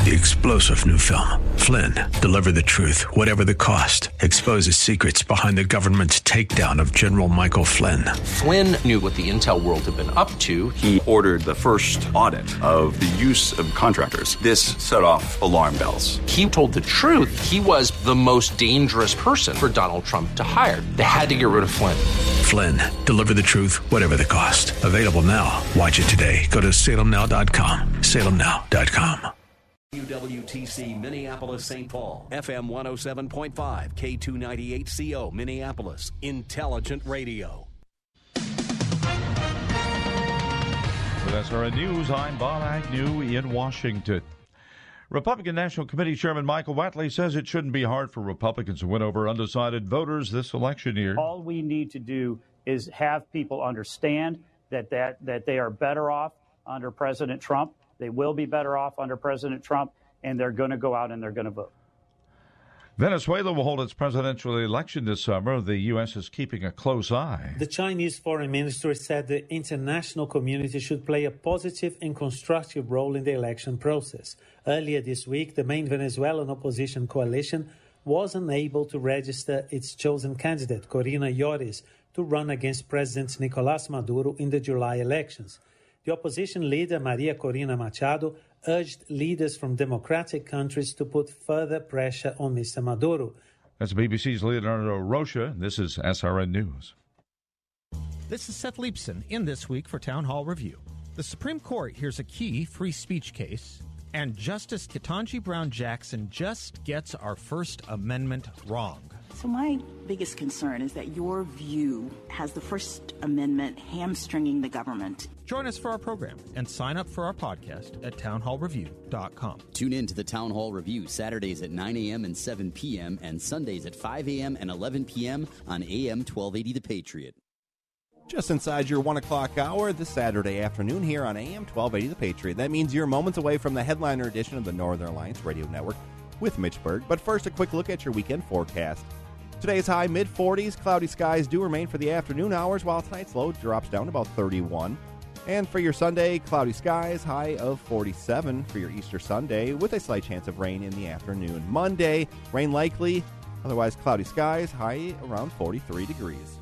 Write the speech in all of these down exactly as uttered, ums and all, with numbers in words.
The explosive new film, Flynn, deliver the truth, whatever the cost, exposes secrets behind the government's takedown of General Michael Flynn. Flynn knew what the intel world had been up to. He ordered the first audit of the use of contractors. This set off alarm bells. He told the truth. He was the most dangerous person for Donald Trump to hire. They had to get rid of Flynn. Flynn, deliver the truth, whatever the cost. Available now. Watch it today. Go to salem now dot com. salem now dot com. W T C Minneapolis Saint Paul, F M one oh seven point five, K two ninety-eight C O Minneapolis, Intelligent Radio. With S R N News, I'm Bob Agnew in Washington. Republican National Committee Chairman Michael Whatley says it shouldn't be hard for Republicans to win over undecided voters this election year. All we need to do is have people understand that, that, that they are better off under President Trump. They will be better off under President Trump, and they're going to go out and they're going to vote. Venezuela will hold its presidential election this summer. The U S is keeping a close eye. The Chinese foreign minister said the international community should play a positive and constructive role in the election process. Earlier this week, the main Venezuelan opposition coalition was unable to register its chosen candidate, Corina Yoris, to run against President Nicolás Maduro in the July elections. The opposition leader, Maria Corina Machado, urged leaders from democratic countries to put further pressure on Mister Maduro. That's B B C's Leonardo Rocha. This is S R N News. This is Seth Leibson in This Week for Town Hall Review. The Supreme Court hears a key free speech case, and Justice Ketanji Brown Jackson just gets our First Amendment wrong. So my biggest concern is that your view has the First Amendment hamstringing the government. Join us for our program and sign up for our podcast at town hall review dot com. Tune in to the Town Hall Review Saturdays at nine a.m. and seven p.m. and Sundays at five a.m. and eleven p.m. on A M twelve eighty The Patriot. Just inside your one o'clock hour this Saturday afternoon here on A M twelve eighty The Patriot. That means you're moments away from the headliner edition of the Northern Alliance Radio Network with Mitch Berg. But first, a quick look at your weekend forecast. Today's high, mid forties. Cloudy skies do remain for the afternoon hours, while tonight's low drops down to about thirty-one. And for your Sunday, cloudy skies, high of forty-seven for your Easter Sunday, with a slight chance of rain in the afternoon. Monday, rain likely, otherwise cloudy skies, high around forty-three degrees.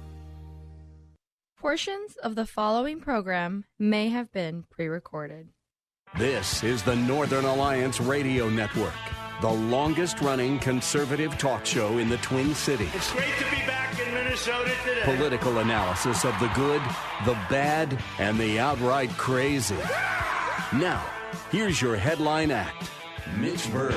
Portions of the following program may have been pre-recorded. This is the Northern Alliance Radio Network, the longest-running conservative talk show in the Twin Cities. It's great to be back in Minnesota today. Political analysis of the good, the bad, and the outright crazy. Now, here's your headline act, Mitch Berg.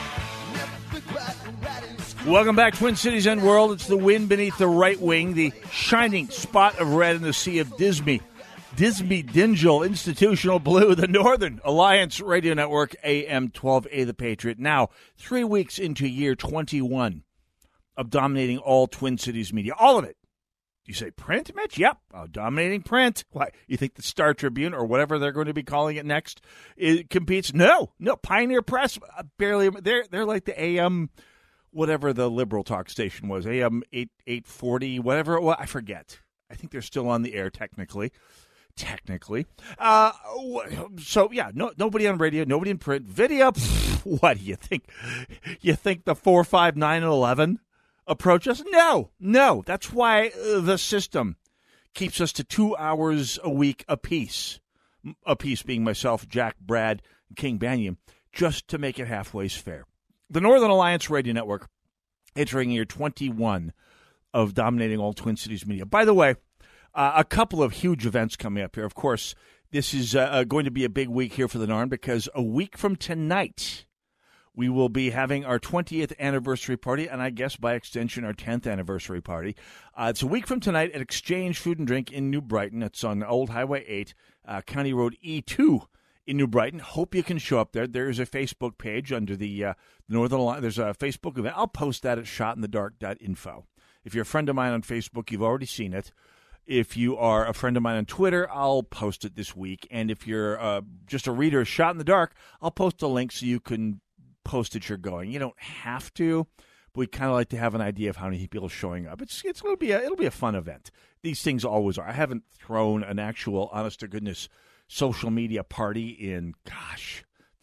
Welcome back, Twin Cities and world. It's the wind beneath the right wing, the shining spot of red in the sea of Disney. Disney Dingle Institutional Blue, the Northern Alliance Radio Network, A M twelve A The Patriot. Now, three weeks into year twenty-one of dominating all Twin Cities media. All of it. You say print, Mitch? Yep. Oh, dominating print. Why? You think the Star Tribune or whatever they're going to be calling it next it competes? No. No. Pioneer Press, uh, barely. They're, they're like the A M, whatever the liberal talk station was, A M eight forty, whatever it was. I forget. I think they're still on the air technically. Technically. Uh, so, yeah, no, nobody on radio, nobody in print. Video, pff, what do you think? You think the four, five, nine, and eleven approach us? No, no. That's why the system keeps us to two hours a week apiece. Apiece being myself, Jack, Brad, and King Banyan, just to make it halfway fair. The Northern Alliance Radio Network, entering year twenty-one of dominating all Twin Cities media. By the way, Uh, a couple of huge events coming up here. Of course, this is uh, going to be a big week here for the N A R N because a week from tonight, we will be having our twentieth anniversary party, and I guess by extension, our tenth anniversary party. Uh, it's a week from tonight at Exchange Food and Drink in New Brighton. It's on Old Highway eight, uh, County Road E two in New Brighton. Hope you can show up there. There's a Facebook page under the uh, Northern Alliance. There's a Facebook event. I'll post that at shot in the dark dot info. If you're a friend of mine on Facebook, you've already seen it. If you are a friend of mine on Twitter, I'll post it this week. And if you're uh, just a reader of Shot in the Dark, I'll post a link so you can post that you're going. You don't have to, but we'd kind of like to have an idea of how many people are showing up. It's it's going to be a, it'll be a fun event. These things always are. I haven't thrown an actual, honest to goodness, social media party in, gosh,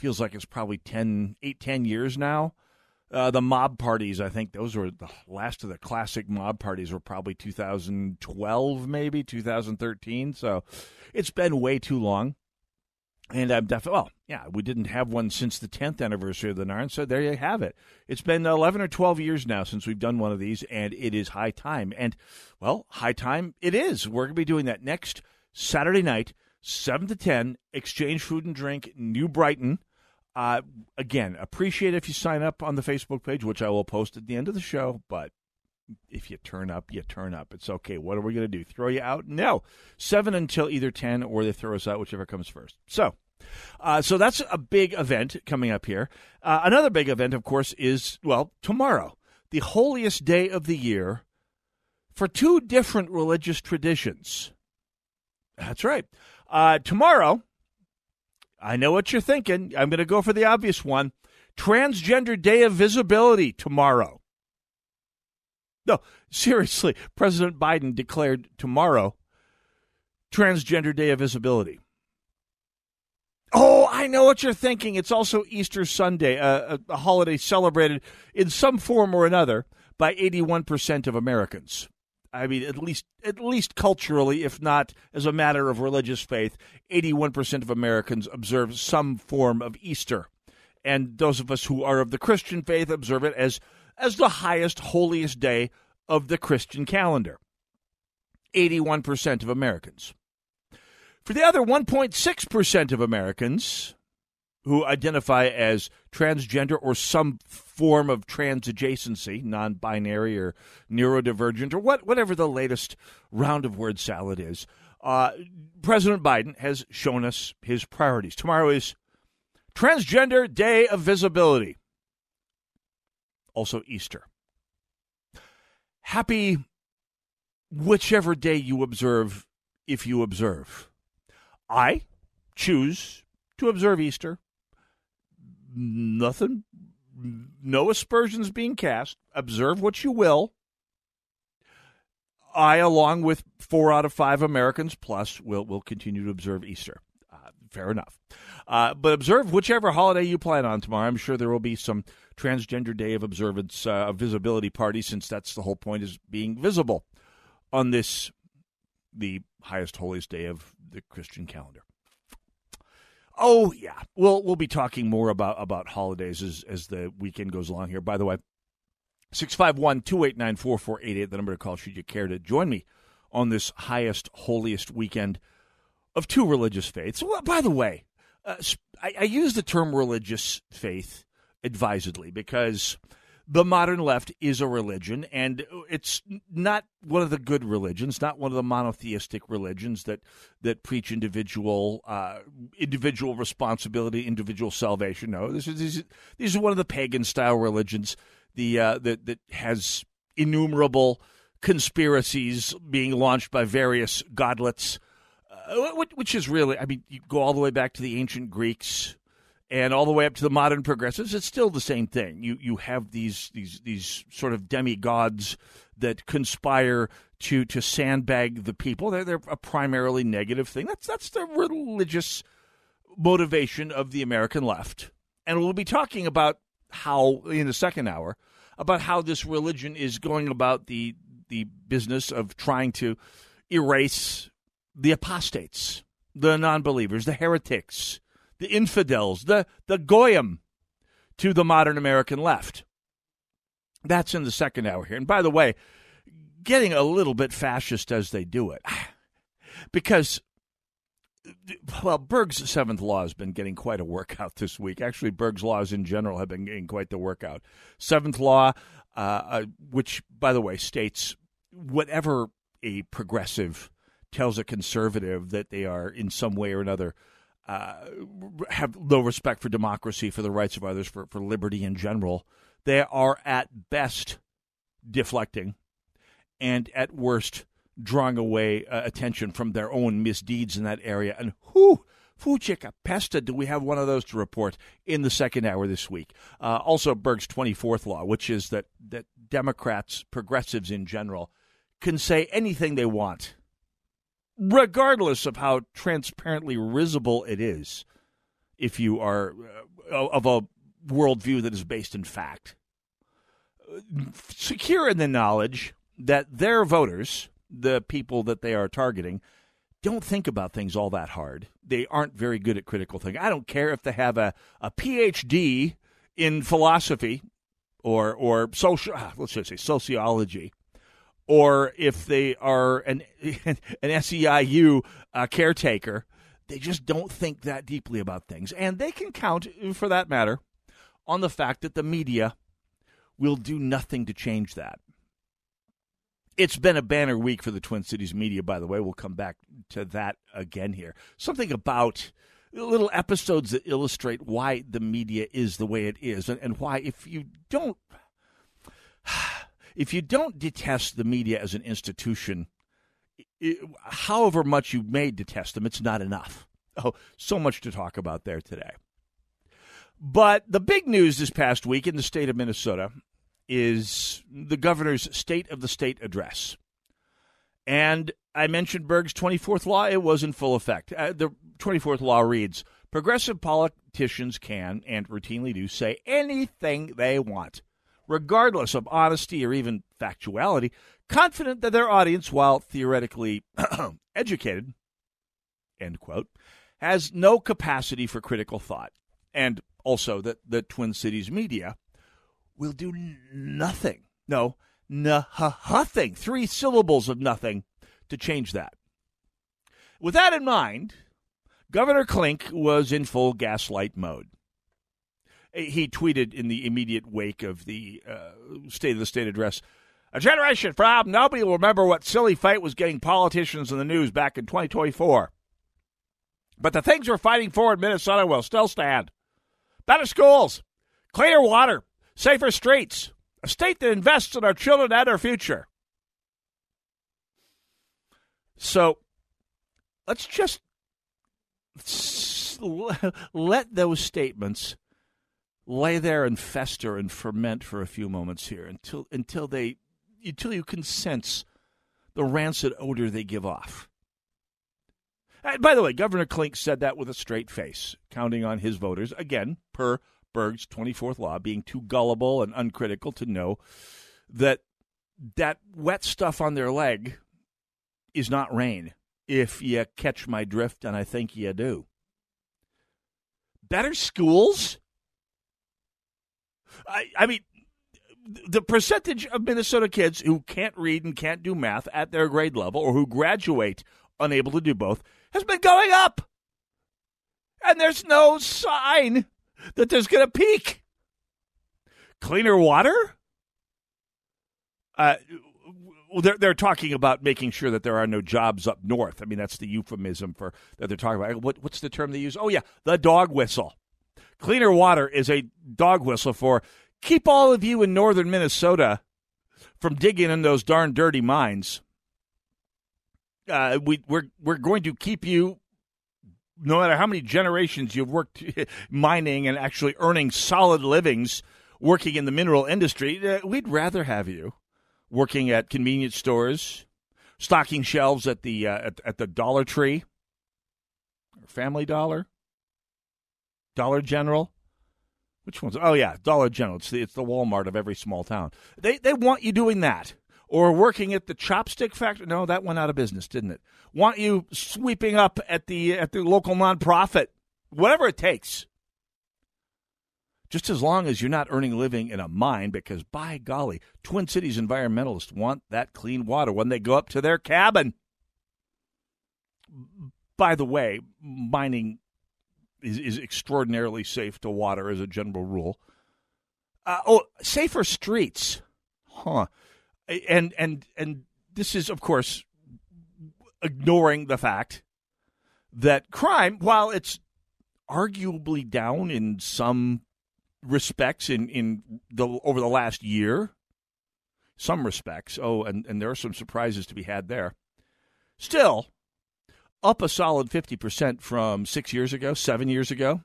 feels like it's probably ten, eight, ten years now. Uh, the mob parties, I think those were the last of the classic mob parties were probably two thousand twelve, maybe two thousand thirteen. So it's been way too long. And I'm definitely, well, yeah, we didn't have one since the tenth anniversary of the N A R N, so there you have it. It's been eleven or twelve years now since we've done one of these, and it is high time. And, well, high time it is. We're going to be doing that next Saturday night, seven to ten, Exchange Food and Drink, New Brighton. Uh, again, appreciate if you sign up on the Facebook page, which I will post at the end of the show, but if you turn up, you turn up. It's okay. What are we going to do? Throw you out? No. seven until either ten, or they throw us out, whichever comes first. So, uh, so that's a big event coming up here. Uh, another big event, of course, is, well, tomorrow, the holiest day of the year for two different religious traditions. That's right. Uh, tomorrow, I know what you're thinking. I'm going to go for the obvious one. Transgender Day of Visibility tomorrow. No, seriously, President Biden declared tomorrow Transgender Day of Visibility. Oh, I know what you're thinking. It's also Easter Sunday, a, a holiday celebrated in some form or another by eighty-one percent of Americans. I mean, at least at least culturally, if not as a matter of religious faith, eighty-one percent of Americans observe some form of Easter. And those of us who are of the Christian faith observe it as as the highest, holiest day of the Christian calendar. eighty-one percent of Americans. For the other one point six percent of Americans who identify as transgender or some form of transadjacency, non-binary or neurodivergent, or what, whatever the latest round of word salad is, uh, President Biden has shown us his priorities. Tomorrow is Transgender Day of Visibility. Also Easter. Happy whichever day you observe, if you observe. I choose to observe Easter. Nothing, no aspersions being cast. Observe what you will. I, along with four out of five Americans plus, will will continue to observe Easter. Uh, fair enough. Uh, but observe whichever holiday you plan on tomorrow. I'm sure there will be some Transgender Day of Observance uh, visibility party, since that's the whole point, is being visible on this, the highest, holiest day of the Christian calendar. Oh, yeah. We'll, we'll be talking more about, about holidays as, as the weekend goes along here. By the way, six five one, two eight nine, four four eight eight, the number to call should you care to join me on this highest, holiest weekend of two religious faiths. Well, by the way, uh, I, I use the term religious faith advisedly because the modern left is a religion, and it's not one of the good religions, not one of the monotheistic religions that that preach individual uh, individual responsibility, individual salvation. No, this is these, these are one of the pagan-style religions the uh, that that has innumerable conspiracies being launched by various godlets, uh, which is really, I mean, you go all the way back to the ancient Greeks and all the way up to the modern progressives. It's still the same thing. You you have these these these sort of demigods that conspire to to sandbag the people. They're they're a primarily negative thing. That's that's the religious motivation of the American left. And we'll be talking about how, in the second hour, about how this religion is going about the the business of trying to erase the apostates, the non-believers, the heretics, the infidels, the, the goyim to the modern American left. That's in the second hour here. And by the way, getting a little bit fascist as they do it. Because, well, Berg's seventh law has been getting quite a workout this week. Actually, Berg's laws in general have been getting quite the workout. Seventh law, uh, uh, which, by the way, states whatever a progressive tells a conservative that they are in some way or another uh, have no respect for democracy, for the rights of others, for, for liberty in general, they are at best deflecting and at worst drawing away uh, attention from their own misdeeds in that area. And whoo, fuchica pesta, do we have one of those to report in the second hour this week. Uh, also, Berg's twenty-fourth law, which is that, that Democrats, progressives in general, can say anything they want, regardless of how transparently risible it is. if you are uh, of a worldview that is based in fact. Secure in the knowledge that their voters, the people that they are targeting, don't think about things all that hard. They aren't very good at critical thinking. I don't care if they have a, a P H D in philosophy or or social, let's just say sociology, or if they are an an S E I U uh, caretaker. They just don't think that deeply about things. And they can count, for that matter, on the fact that the media will do nothing to change that. It's been a banner week for the Twin Cities media, by the way. We'll come back to that again here. Something about little episodes that illustrate why the media is the way it is, and, and why if you don't if you don't detest the media as an institution, it, however much you may detest them, it's not enough. Oh, so much to talk about there today. But the big news this past week in the state of Minnesota is the governor's State of the State address. And I mentioned Berg's twenty-fourth law. It was in full effect. Uh, the twenty-fourth law reads, progressive politicians can, and routinely do, say anything they want, regardless of honesty or even factuality, confident that their audience, while theoretically educated, end quote, has no capacity for critical thought. And also that the Twin Cities media will do nothing, no, nothing, three syllables of nothing to change that. With that in mind, Governor Klink was in full gaslight mode. He tweeted in the immediate wake of the uh, State of the State address, a generation from nobody will remember what silly fight was getting politicians in the news back in twenty twenty-four. But the things we're fighting for in Minnesota will still stand. Better schools, cleaner water, safer streets, a state that invests in our children and our future. So let's just let those statements lay there and fester and ferment for a few moments here until until they until you can sense the rancid odor they give off. And by the way, Governor Klink said that with a straight face, counting on his voters, again, per Berg's twenty-fourth law, being too gullible and uncritical to know that that wet stuff on their leg is not rain, if you catch my drift, and I think you do. Better schools? I, I mean, the percentage of Minnesota kids who can't read and can't do math at their grade level or who graduate unable to do both has been going up. And there's no sign that there's going to peak. Cleaner water? Uh, they're, they're talking about making sure that there are no jobs up north. I mean, that's the euphemism for that they're talking about. What, what's the term they use? Oh, yeah, the dog whistle. Cleaner water is a dog whistle for keep all of you in northern Minnesota from digging in those darn dirty mines. Uh, we, we're we're going to keep you, no matter how many generations you've worked mining and actually earning solid livings working in the mineral industry, uh, we'd rather have you working at convenience stores, stocking shelves at the uh, at, at the Dollar Tree, or Family Dollar, Dollar General. Which one's? Oh yeah, Dollar General. It's the it's the Walmart of every small town. They they want you doing that. Or working at the chopstick factory. No, that went out of business, didn't it? Want you sweeping up at the at the local nonprofit. Whatever it takes. Just as long as you're not earning a living in a mine, because by golly, Twin Cities environmentalists want that clean water when they go up to their cabin. By the way, mining is, is extraordinarily safe to water as a general rule. Uh, oh, safer streets. Huh. And and and this is, of course, ignoring the fact that crime, while it's arguably down in some respects in, in the over the last year, some respects, oh, and, and there are some surprises to be had there, still up a solid fifty percent from six years ago, seven years ago.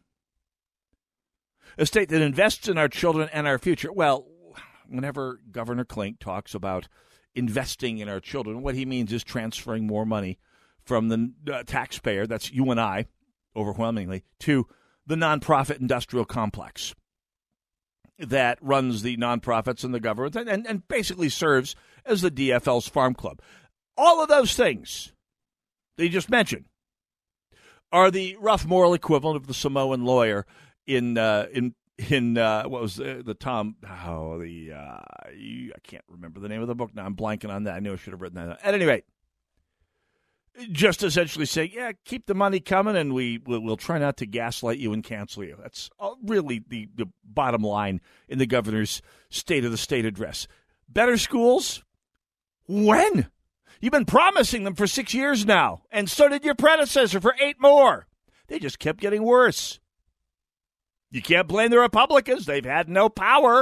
A state that invests in our children and our future. Well, whenever Governor Klink talks about investing in our children, what he means is transferring more money from the uh, taxpayer, that's you and I, overwhelmingly, to the nonprofit industrial complex that runs the nonprofits and the government and, and, and basically serves as the D F L's farm club. All of those things that you just mentioned are the rough moral equivalent of the Samoan lawyer in uh, in in uh, what was the, the Tom oh the uh, I can't remember the name of the book now. I'm blanking on that. I knew I should have written that. At any rate, just essentially saying, yeah, keep the money coming, and we we'll, we'll try not to gaslight you and cancel you. That's really the, the bottom line in the governor's State of the State address. Better schools? When? You've been promising them for six years now, and so did your predecessor for eight more. They just kept getting worse. You can't blame the Republicans. They've had no power.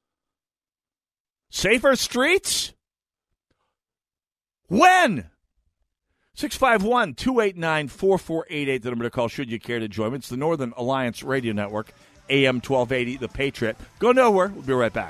Safer streets? When? six five one, two eight nine, four four eight eight, the number to call should you care to join me. It's the Northern Alliance Radio Network, A M twelve eighty, The Patriot. Go nowhere. We'll be right back.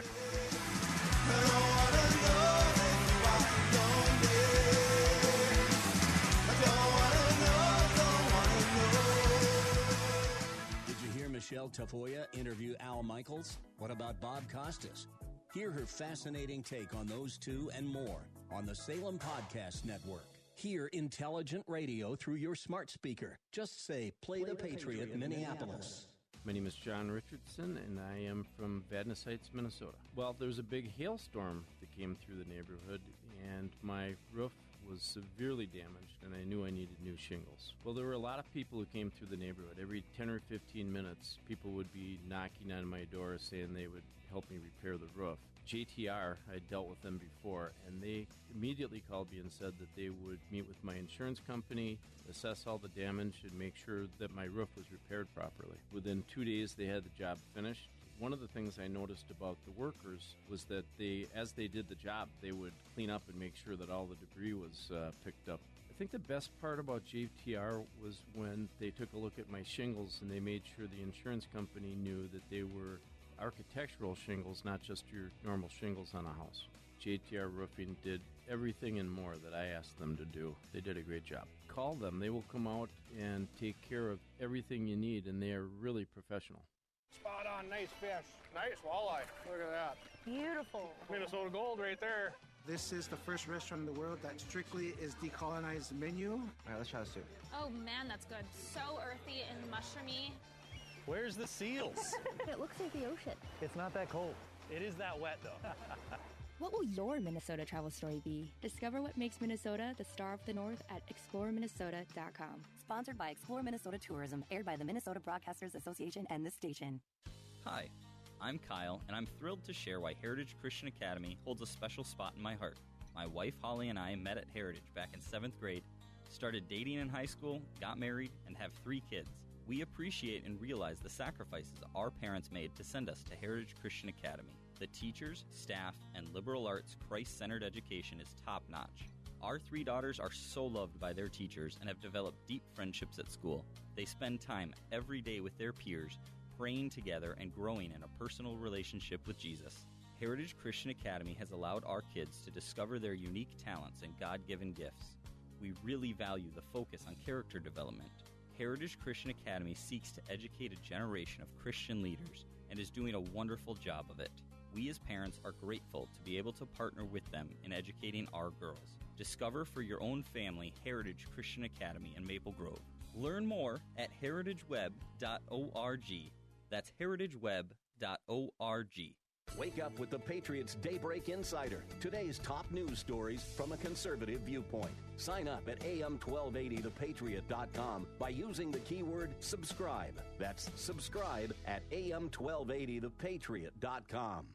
Did you hear Michelle Tafoya interview Al Michaels? What about Bob Costas? Hear her fascinating take on those two and more on the Salem Podcast Network. Hear intelligent radio through your smart speaker. Just say, play, play the, the Patriot, Patriot Minneapolis. Minneapolis. My name is John Richardson, and I am from Vadnais Heights, Minnesota. Well, there was a big hailstorm that came through the neighborhood, and my roof was severely damaged, and I knew I needed new shingles. Well, there were a lot of people who came through the neighborhood. Every ten or fifteen minutes, people would be knocking on my door saying they would help me repair the roof. J T R, I dealt with them before, and they immediately called me and said that they would meet with my insurance company, assess all the damage, and make sure that my roof was repaired properly. Within two days, they had the job finished. One of the things I noticed about the workers was that they, as they did the job, they would clean up and make sure that all the debris was uh, picked up. I think the best part about J T R was when they took a look at my shingles and they made sure the insurance company knew that they were architectural shingles, not just your normal shingles on a house. J T R Roofing did everything and more that I asked them to do. They did a great job. Call them. They will come out and take care of everything you need, and they are really professional. Spot on. Nice fish. Nice walleye. Look at that. Beautiful. Minnesota Gold right there. This is the first restaurant in the world that strictly is decolonized menu. All right, let's try this too. Oh, man, that's good. So earthy and mushroomy. Where's the seals? It looks like the ocean. It's not that cold. It is that wet, though. What will your Minnesota travel story be? Discover what makes Minnesota the star of the North at explore minnesota dot com. Sponsored by Explore Minnesota Tourism, aired by the Minnesota Broadcasters Association and this station. Hi, I'm Kyle, and I'm thrilled to share why Heritage Christian Academy holds a special spot in my heart. My wife, Holly, and I met at Heritage back in seventh grade, started dating in high school, got married, and have three kids. We appreciate and realize the sacrifices our parents made to send us to Heritage Christian Academy. The teachers, staff, and liberal arts Christ-centered education is top-notch. Our three daughters are so loved by their teachers and have developed deep friendships at school. They spend time every day with their peers, praying together and growing in a personal relationship with Jesus. Heritage Christian Academy has allowed our kids to discover their unique talents and God-given gifts. We really value the focus on character development. Heritage Christian Academy seeks to educate a generation of Christian leaders and is doing a wonderful job of it. We as parents are grateful to be able to partner with them in educating our girls. Discover for your own family Heritage Christian Academy in Maple Grove. Learn more at heritage web dot org. That's heritage web dot org. Wake up with the Patriots Daybreak Insider. Today's top news stories from a conservative viewpoint. Sign up at A M twelve eighty the patriot dot com by using the keyword subscribe. That's subscribe at A M twelve eighty the patriot dot com.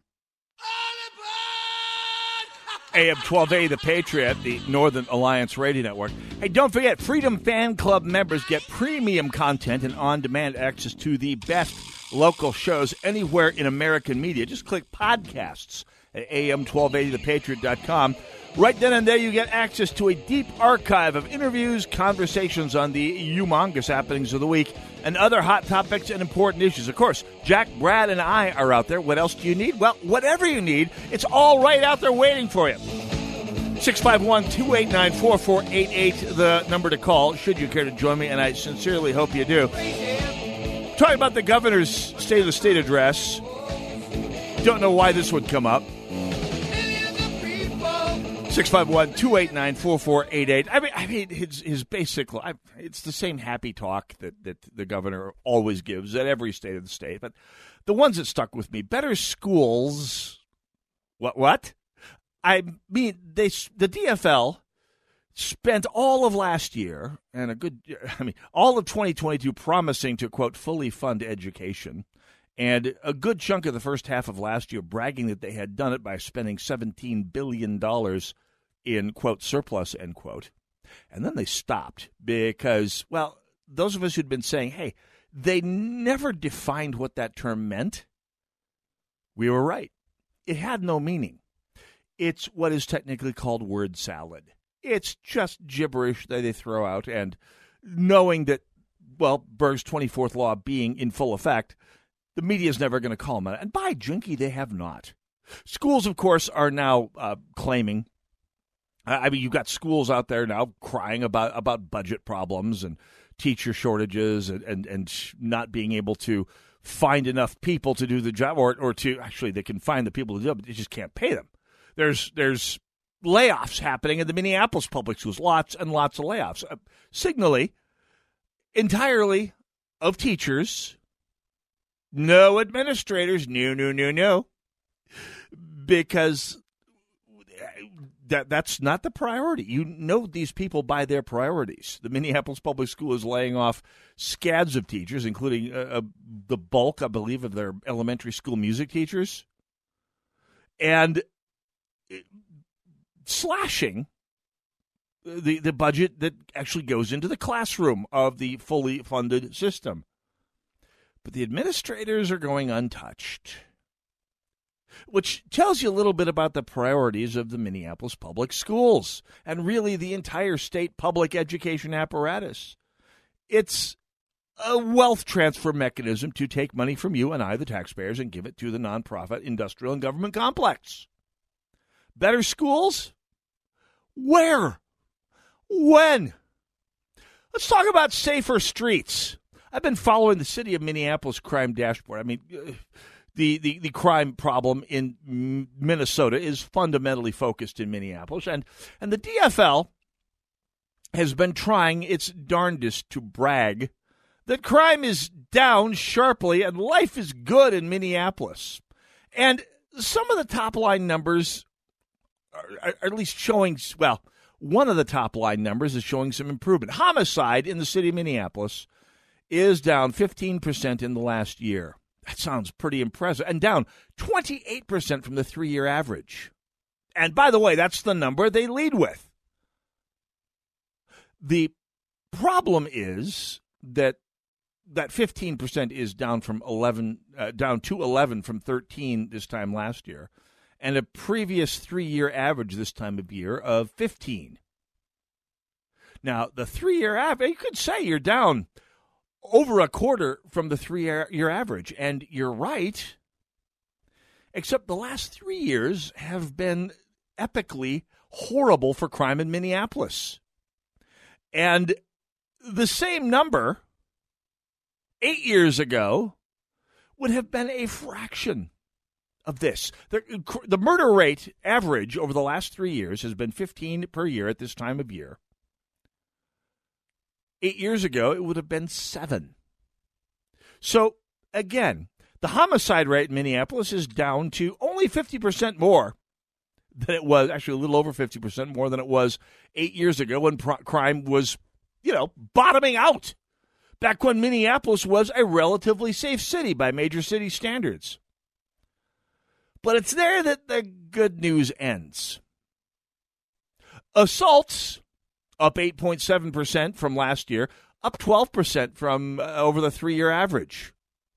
A M twelve eighty The Patriot, the Northern Alliance Radio Network. Hey, don't forget, Freedom Fan Club members get premium content and on-demand access to the best local shows anywhere in American media. Just click podcasts at A M twelve eighty the patriot dot com. Right then and there, you get access to a deep archive of interviews, conversations on the humongous happenings of the week, and other hot topics and important issues. Of course, Jack, Brad, and I are out there. What else do you need? Well, whatever you need, it's all right out there waiting for you. six five one, two eight nine, four four eight eight, the number to call, should you care to join me, and I sincerely hope you do. talking about the governor's State of the State address. Don't know why this would come up. six five one, two eight nine, four four eight eight. I mean, I mean, his his basic, it's the same happy talk that, that the governor always gives at every State of the State. But the ones that stuck with me, better schools. What? What? I mean, they the D F L spent all of last year and a good, I mean, all of twenty twenty-two promising to, quote, fully fund education. And a good chunk of the first half of last year bragging that they had done it by spending seventeen billion dollars in, quote, surplus, end quote. And then they stopped because, well, those of us who'd been saying, hey, they never defined what that term meant. We were right. It had no meaning. It's what is technically called word salad. It's just gibberish that they throw out. And knowing that, well, Berg's twenty-fourth law being in full effect, the media is never going to call them out. And by jinky, they have not. Schools, of course, are now uh, claiming. I mean, you've got schools out there now crying about, about budget problems and teacher shortages and, and, and not being able to find enough people to do the job, or, or to actually they can find the people to do it, but they just can't pay them. There's there's layoffs happening in the Minneapolis public schools, lots and lots of layoffs. Uh, signally, entirely of teachers. No administrators, no, no, no, no, because that that's not the priority. You know these people by their priorities. The Minneapolis Public School is laying off scads of teachers, including uh, uh, the bulk, I believe, of their elementary school music teachers, and slashing the, the budget that actually goes into the classroom of the fully funded system. But the administrators are going untouched, which tells you a little bit about the priorities of the Minneapolis public schools and really the entire state public education apparatus. It's a wealth transfer mechanism to take money from you and I, the taxpayers, and give it to the nonprofit, industrial, and government complex. Better schools? Where? When? Let's talk about safer streets. I've been following the city of Minneapolis crime dashboard. I mean, the, the, the crime problem in Minnesota is fundamentally focused in Minneapolis. And, and the D F L has been trying its darndest to brag that crime is down sharply and life is good in Minneapolis. And some of the top-line numbers are, are at least showing, well, one of the top-line numbers is showing some improvement. Homicide in the city of Minneapolis is down fifteen percent in the last year. That sounds pretty impressive. And down twenty-eight percent from the three-year average. And by the way, that's the number they lead with. The problem is that that fifteen percent is down from eleven, uh, down to eleven from thirteen this time last year, and a previous three-year average this time of year of fifteen. Now, the three-year average, you could say you're down over a quarter from the three-year average, and you're right, except the last three years have been epically horrible for crime in Minneapolis. And the same number eight years ago would have been a fraction of this. The, the murder rate average over the last three years has been fifteen per year at this time of year. Eight years ago, it would have been seven. So, again, the homicide rate in Minneapolis is down to only fifty percent more than it was, actually a little over fifty percent more than it was eight years ago when pr- crime was, you know, bottoming out. Back when Minneapolis was a relatively safe city by major city standards. But it's there that the good news ends. Assaults up eight point seven percent from last year, up twelve percent from uh, over the three-year average.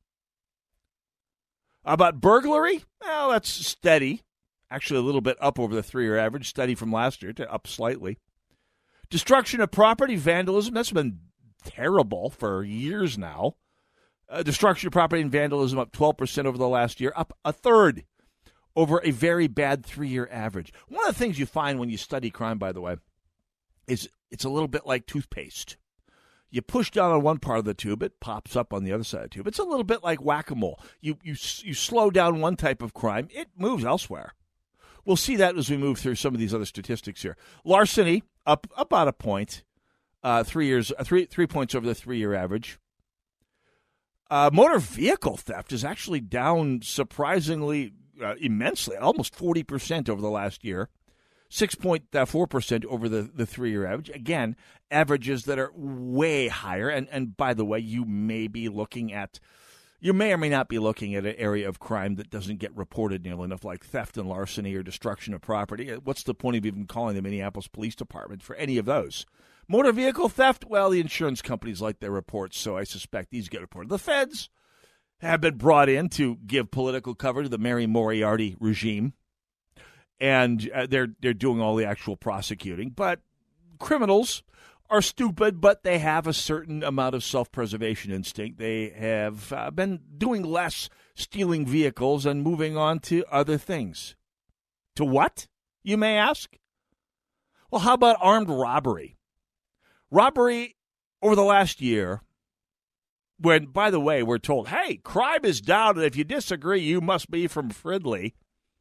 How about burglary? Well, that's steady. Actually, a little bit up over the three-year average, steady from last year to up slightly. Destruction of property, vandalism, that's been terrible for years now. Uh, destruction of property and vandalism up twelve percent over the last year, up a third over a very bad three-year average. One of the things you find when you study crime, by the way, is it's a little bit like toothpaste. You push down on one part of the tube, it pops up on the other side of the tube. It's a little bit like whack-a-mole. You, you, you slow down one type of crime, it moves elsewhere. We'll see that as we move through some of these other statistics here. Larceny, up about a point, uh, three years, uh, three three points over the three-year average. Uh, motor vehicle theft is actually down surprisingly uh, immensely, almost forty percent over the last year. six point four percent over the, the three-year average. Again, averages that are way higher. And, and by the way, you may be looking at, you may or may not be looking at an area of crime that doesn't get reported nearly enough, like theft and larceny or destruction of property. What's the point of even calling the Minneapolis Police Department for any of those? Motor vehicle theft, well, the insurance companies like their reports, so I suspect these get reported. The feds have been brought in to give political cover to the Mary Moriarty regime. And uh, they're they're doing all the actual prosecuting. But criminals are stupid, but they have a certain amount of self-preservation instinct. They have uh, been doing less stealing vehicles and moving on to other things. To what, you may ask? Well, how about armed robbery? Robbery over the last year, when, by the way, we're told, hey, crime is down, and if you disagree, you must be from Fridley,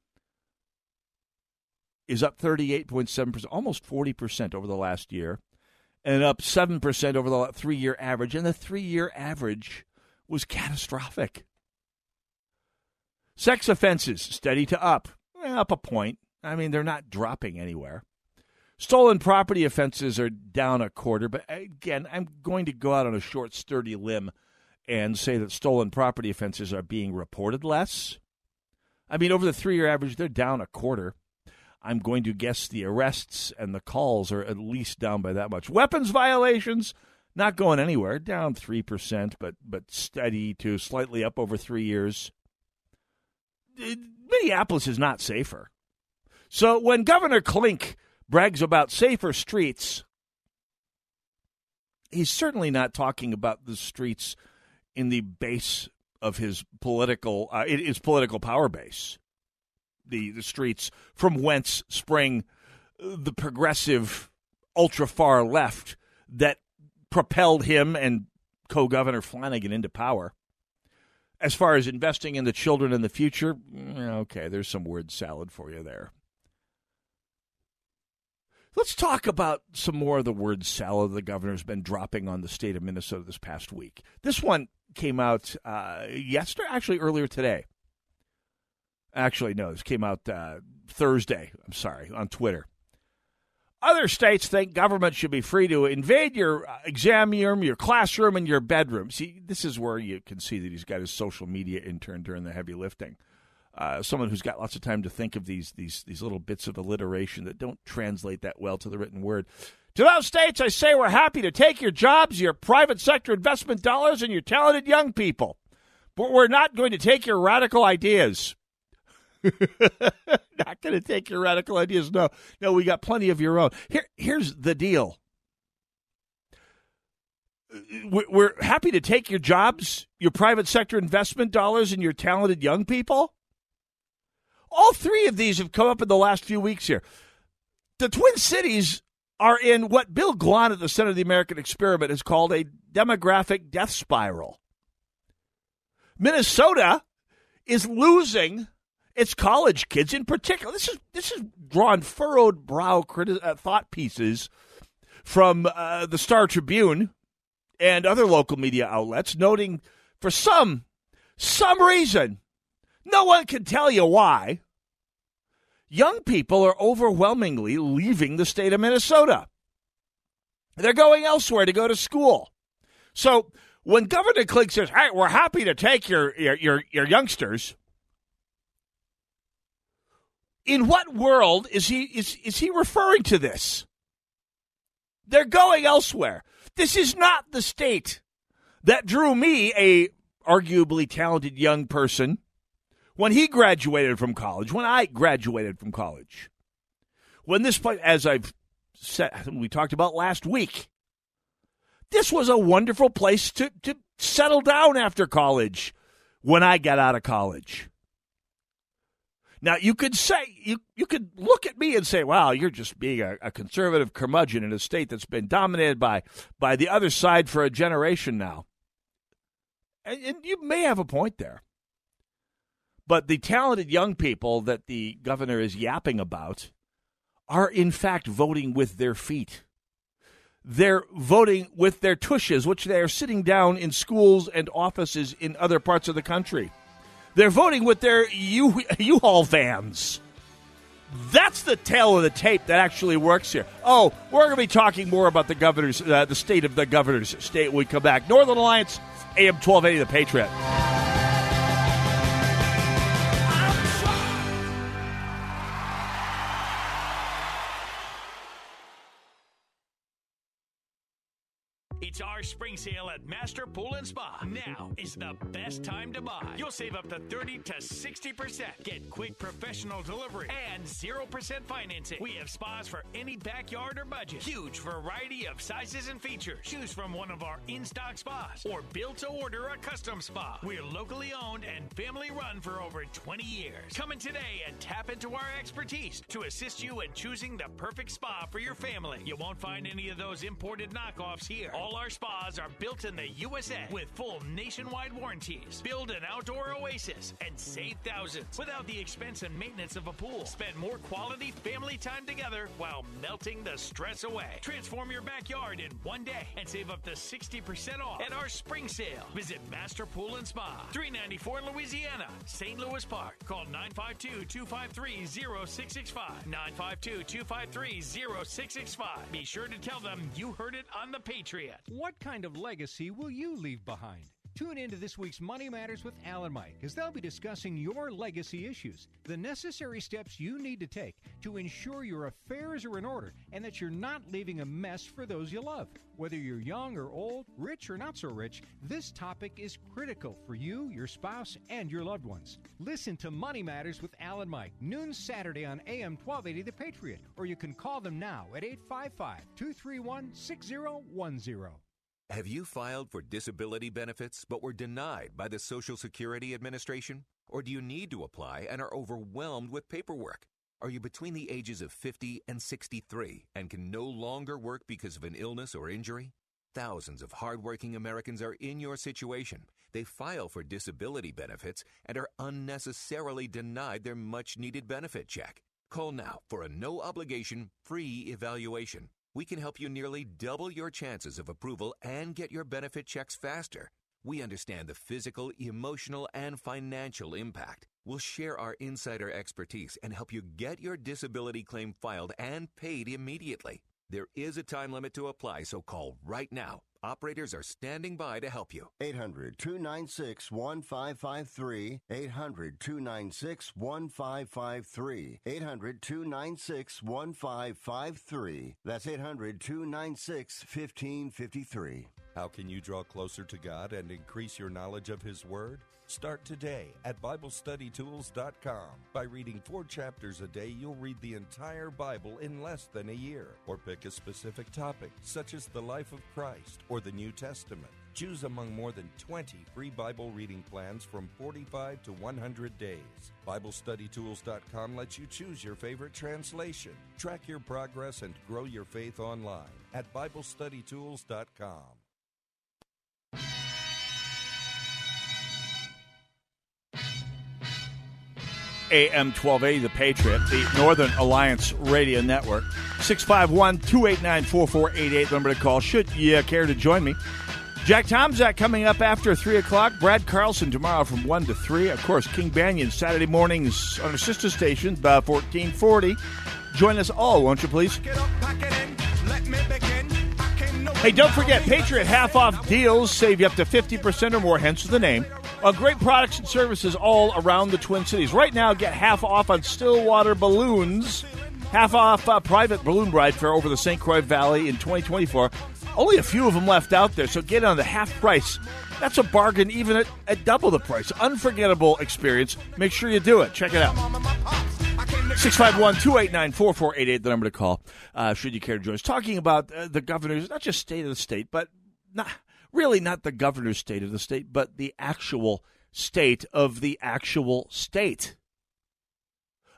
is up thirty-eight point seven percent, almost forty percent over the last year, and up seven percent over the three-year average. And the three-year average was catastrophic. Sex offenses, steady to up, eh, up a point. I mean, they're not dropping anywhere. Stolen property offenses are down a quarter. But again, I'm going to go out on a short, sturdy limb and say that stolen property offenses are being reported less. I mean, over the three-year average, they're down a quarter. I'm going to guess the arrests and the calls are at least down by that much. Weapons violations, not going anywhere, down three percent, but but steady to slightly up over three years. Minneapolis is not safer. So when Governor Klink brags about safer streets, he's certainly not talking about the streets in the base of his political, uh, his political power base. The, the streets from whence spring the progressive ultra-far left that propelled him and co-governor Flanagan into power. As far as investing in the children and the future, okay, there's some word salad for you there. Let's talk about some more of the word salad the governor's been dropping on the state of Minnesota this past week. This one came out uh, yesterday, actually earlier today. Actually, no, this came out uh, Thursday, I'm sorry, on Twitter. Other states think government should be free to invade your exam room, your classroom, and your bedroom. See, this is where you can see that he's got his social media intern doing the heavy lifting. Uh, someone who's got lots of time to think of these these these little bits of alliteration that don't translate that well to the written word. To those states, I say we're happy to take your jobs, your private sector investment dollars, and your talented young people. But we're not going to take your radical ideas. Not going to take your radical ideas. No, no, we got plenty of your own. Here, here's the deal. We're happy to take your jobs, your private sector investment dollars, and your talented young people. All three of these have come up in the last few weeks here. The Twin Cities are in what Bill Glahn at the Center of the American Experiment has called a demographic death spiral. Minnesota is losing its college kids in particular. This is this is drawn furrowed brow criti- uh, thought pieces from uh, the Star Tribune and other local media outlets, noting for some some reason, no one can tell you why, young people are overwhelmingly leaving the state of Minnesota. They're going elsewhere to go to school. So when Governor Klink says, "Hey, we're happy to take your your your, your youngsters," in what world is he is, is he referring to this? They're going elsewhere. This is not the state that drew me, a arguably talented young person, when he graduated from college, when I graduated from college. When this place, as I've said, we talked about last week, this was a wonderful place to, to settle down after college when I got out of college. Now, you could say, you, you could look at me and say, wow, you're just being a, a conservative curmudgeon in a state that's been dominated by, by the other side for a generation now. And, and you may have a point there. But the talented young people that the governor is yapping about are, in fact, voting with their feet. They're voting with their tushes, which they are sitting down in schools and offices in other parts of the country. They're voting with their U- U-Haul vans. That's the tail of the tape that actually works here. Oh, we're going to be talking more about the governor's, uh, the state of the governor's state when we come back. Northern Alliance, A M twelve eighty, The Patriot. It's our spring sale at Master Pool and Spa. Now is the best time to buy. You'll save up to thirty to sixty percent. Get quick professional delivery and zero percent financing. We have spas for any backyard or budget. Huge variety of sizes and features. Choose from one of our in-stock spas or build to order a custom spa. We're locally owned and family run for over twenty years. Come in today and tap into our expertise to assist you in choosing the perfect spa for your family. You won't find any of those imported knockoffs here. All our spas are built in the U S A with full nationwide warranties. Build an outdoor oasis and save thousands without the expense and maintenance of a pool. Spend more quality family time together while melting the stress away. Transform your backyard in one day and save up to sixty percent off at our spring sale. Visit Master Pool and Spa, three ninety-four Louisiana, Saint Louis Park. Call nine five two, two five three, zero six six five, nine five two, two five three, zero six six five. Be sure to tell them you heard it on The Patriot. What kind of legacy will you leave behind? Tune in to this week's Money Matters with Al and Mike, as they'll be discussing your legacy issues, the necessary steps you need to take to ensure your affairs are in order and that you're not leaving a mess for those you love. Whether you're young or old, rich or not so rich, this topic is critical for you, your spouse, and your loved ones. Listen to Money Matters with Al and Mike, noon Saturday on A M twelve eighty The Patriot, or you can call them now at eight five five, two three one, six zero one zero. Have you filed for disability benefits but were denied by the Social Security Administration? Or do you need to apply and are overwhelmed with paperwork? Are you between the ages of fifty and sixty-three and can no longer work because of an illness or injury? Thousands of hardworking Americans are in your situation. They file for disability benefits and are unnecessarily denied their much-needed benefit check. Call now for a no-obligation, free evaluation. We can help you nearly double your chances of approval and get your benefit checks faster. We understand the physical, emotional, and financial impact. We'll share our insider expertise and help you get your disability claim filed and paid immediately. There is a time limit to apply, so call right now. Operators are standing by to help you. eight hundred, two nine six, one five five three. eight hundred, two nine six, one five five three. eight hundred, two nine six, one five five three. That's eight hundred, two nine six, one five five three. How can you draw closer to God and increase your knowledge of His Word? Start today at Bible Study Tools dot com. By reading four chapters a day, you'll read the entire Bible in less than a year. Or pick a specific topic, such as the life of Christ or the New Testament. Choose among more than twenty free Bible reading plans from forty-five to one hundred days. Bible Study Tools dot com lets you choose your favorite translation. Track your progress and grow your faith online at Bible Study Tools dot com. A M twelve eighty, The Patriot, the Northern Alliance Radio Network. six five one, two eight nine, four four eight eight, number to call, should you care to join me. Jack Tomczak coming up after three o'clock. Brad Carlson tomorrow from one to three. Of course, King Banyan Saturday mornings on our sister station, uh, fourteen forty. Join us all, won't you please? Hey, don't forget, Patriot half-off deals save you up to fifty percent or more, hence the name, on great products and services all around the Twin Cities. Right now, get half off on Stillwater balloons, half off uh, private balloon ride fair over the Saint Croix Valley in twenty twenty-four. Only a few of them left out there, so get on the half price. That's a bargain even at, at double the price. Unforgettable experience. Make sure you do it. Check it out. six five one, two eight nine, four four eight eight, the number to call, uh, should you care to join us. Talking about uh, the governor's, not just state of the state, but not really not the governor's state of the state, but the actual state of the actual state.